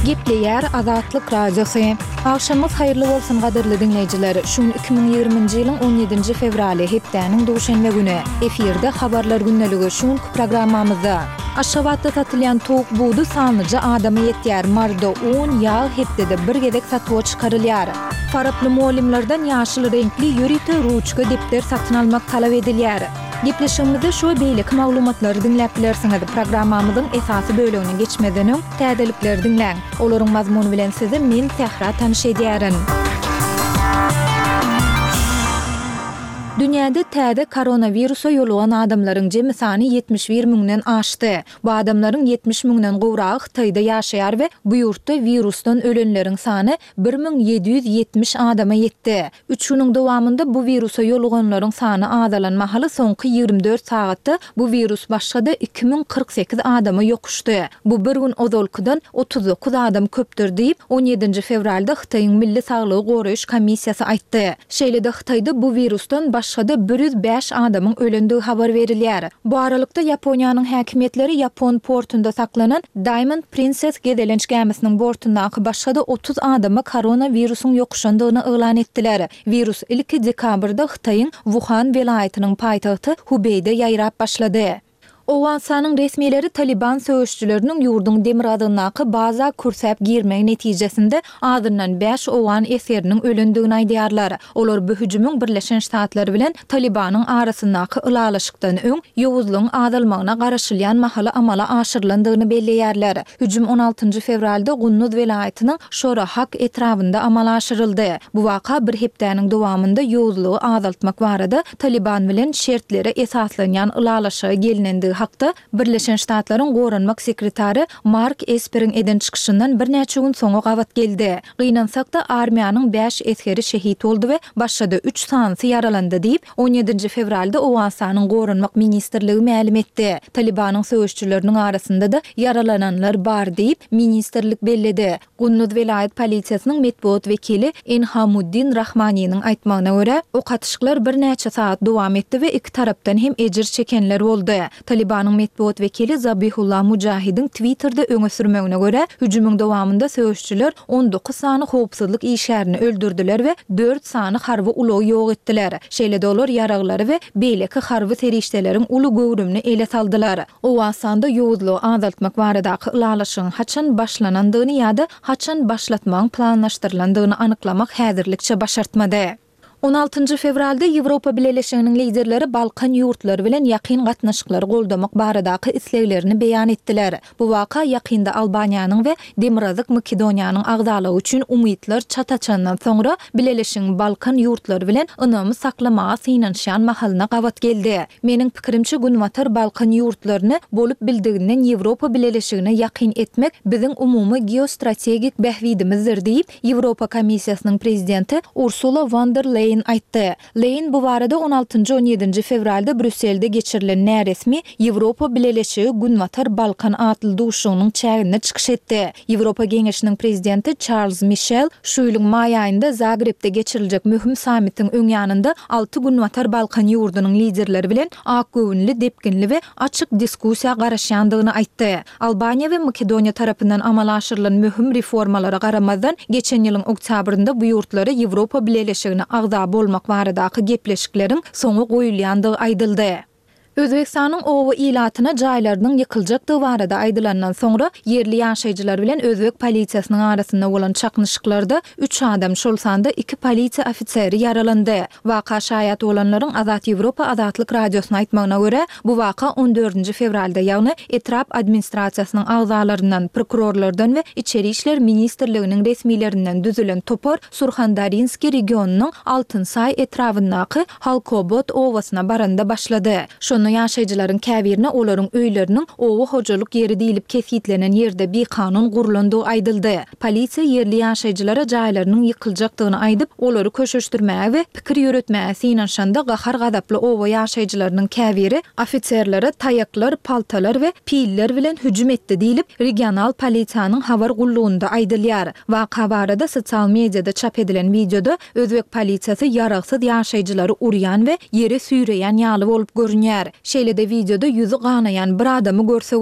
Gepleyer Azatlyk Radiosu. Akşamyz hayırly bolsun gaderli dinleyijiler. Şun 2020-nji ýylyň 17-nji fevraly hepdeniň duşanma güni. Efirde habarlar günneligi şun programmamyzda. Aşgabatda satylýan towuk buğdy sanyjy adamy ýetýär. Marda 10 ýağ hepdede bir gezek satyp çykarylýar. Faraply muallimlerden ýaşyl renkli ýörite ruçka depter satyn almak talap edilýär. Gepleşimizde şu beýlik maglumatlary dinläp bilersiňiz. Programmamyzyň esasy bölümine geçmeden öň täzelikleri dinläň. Olaryň mazmuny bilen sizi men Sehra tanyş edýärin. Dünyada täze koronavirusa ýolugan adamlaryň jemy sany 71 miňden aşdy. Bu adamlaryň 70 miňden gowragy Hytaýda ýaşaýar we bu ýurtda virusdan ölenleriň sany 1770 adama ýetdi. 3 ýylyň dowamında bu virusa ýoluganlaryň sany azalanmahaly soňky 24 sagatda bu virus başlady 2048 adama ýokuşdy. Bu bir gün ozolkudan 39 adam köpdir diýip 17 fevralda Hytaýyň Milli Saglygy Goraýyş Komissiýasy aýtdy. Şeýlede Hytaýda bu virusdan başga 105 adamyň ölendigi habar berilýär. Bu aralykda Ýaponiýanyň häkimetleri Ýapon portunda saklanan Diamond Princess gedelenç gemisiniň bortundaky başga 30 adama koronavirusyň ýokuşandygyny elan etdiler. Virus ilki dekabrda Hytaýyň Wuhan welaýatynyň paýtagty Hubei'de ýaýrap başlady. Owasanyň resmiýetleri Taliban söýüşçüleriniň ýurdun demir adynaky baza kursäp girmek netijesinde adyndan 5 owan eseriniň ölendigini aýdýarlar. Olar bu hüjümüň Birleşen Ştatlar bilen Talibanyň arasyndaky ylalaşykdan öň ýowuzlygyň azalmagyna garaşylýan mahaly amala aşyrylandygyny belleýärler. Hüjüm 16 fevralda Gunnuz welaýatynyň Şorahak etrafynda amala aşyryldy. Bu waka bir hepdeniň dowamında ýowuzlygy azaltmak barada Taliban bilen şertlere esaslanýan ylalaşyga gelinendi. Hakda Birleşen Ştatlaryň goranmak sekretary Mark Esperin eden çykyşyndan bir näçe gün soňra gawat geldi. Gynansak da armiýanyň 5 eskeri şehit boldy we başga 3 sanyny yaralandy diýip 17 fevralda Owasanyň goranmak ministrligi ma'lum etdi. Talibanyň söýüşçüleriniň arasynda da yaralananlar bar diýip ministrlik belledi. Gunnuz welaýat polisiýasynyň medpuat wekili Enhamuddin Rahmanyň aýtmagyna görä, o katışyklar bir näçe saat dowam etdi we iki tarapdan hem ejir çekenler boldy. Talibanyň medpuat wekili Zabihullah Mujahidin Twitter'da öňe sürmegine görä, hüjümüň dowamında söýüşçüler 19 sany howpsuzlyk işärini öldürdiler we 4 sany harby uly ýok etdiler. Şeýle dolar ýaraglary we beýleki harby serişdeleriň uly göwrümini ele saldylar. Owasanda ýowuzlygy azaltmak baradaky ylalaşygyň haçan başlanandygyny ýa-da haçan başlatmagyň planlaşdyrylandygyny anyklamak häzirlikçe başartmady. 16 fevralda Ýewropa Birleşiginiň liderleri Balkan ýurtlary bilen ýakyn gatnaşyklary goldamak baradaky isleglerini beýan etdiler. Bu waka ýakynda Albaniýanyň we Demirazak Makedoniýanyň agdalygy üçin umytlar çataçandan soňra Birleşigiň Balkan ýurtlary bilen ynamy saklamaga synanşan mahalyna gawat geldi. Meniň pikirimçe günwatar Balkan ýurtlaryny bolup bildiginden Ýewropa Birleşigine ýakyn etmek biziň umumy geostrategik bähwidimizdir diýip Ýewropa Komissiýasynyň prezidenti Ursula von der Leyen aýtdy. Leyen bu barada 16-17 fevralda Brüsselde geçirilen näresmi Ýewropa Birleşigi günwatar Balkan atly duşugynyň çägine çykyş etdi. Ýewropa Geňeşiniň prezidenti Charles Michel şu ýylyň maý aýynda Zagrebde geçiriljek möhüm sammitiň öňýanynda 6 günwatar Balkan ýurdunyň liderleri bilen ak göwnli, depginli we açyk diskussiýa garaşýandygyny aýtdy. Albaniýa we Makedoniýa tarapyndan amala aşyrylan möhüm reformalara garamazdan geçen ýylyň oktýabrynda bu ýurtlary Ýewropa Birleşigine agda bolmak baradaky gepleşikleriň soňy goýulýandygy aýdyldy. Özbekistanyň owa ilatyna jaýlarynyň ýykyljakdygy barada aýdylandan soňra yerli ýaşaýjylar bilen Özbek polisiýasynyň arasynda bolan çaknyşyklarda 3 adam şol sanda 2 polisiýa ofiseri yaralandy. Waka şaýat bolanlaryň Azat Ýewropa Azatlyk radiosyna aýtmagyna görä, bu waka 14 fevralda ýagny etrap administrasiýasynyň agzalaryndan, prokurorlardan we Içeri işler ministrliginiň resmiýetlerinden düzülen topar Surxandarinski regionunyň Altynsay etrafyndaky Halkobod owasyna baranda başlady. Ýaşaýjylaryň käbirine olaryň öýleriniň owa hojaluk ýeri diýilip kefitlenen ýerde bir kanun gurulandygy aýdyldy. Polisiýa yerli ýaşaýjylara jaýlarynyň ýykyljakdygyny aýdyp, olary köşeşdirmäge we pikir ýöretmäge synanşanda gahar gadaply owa ýaşaýjylarynyň käbiri ofitserlere taýaklar, paltalar we piller bilen hüjüm etdi diýilip, regional polisiýanyň habar gullugynda aýdylýar. Waka barada sosial mediada çap edilen videoda Özbek polisiýasy ýaragsyz ýaşaýjylary urýan we ýere süýreýän ýaly bolup görünýär. Şeýle-de videoda ýüzü ganayan bir adamy görse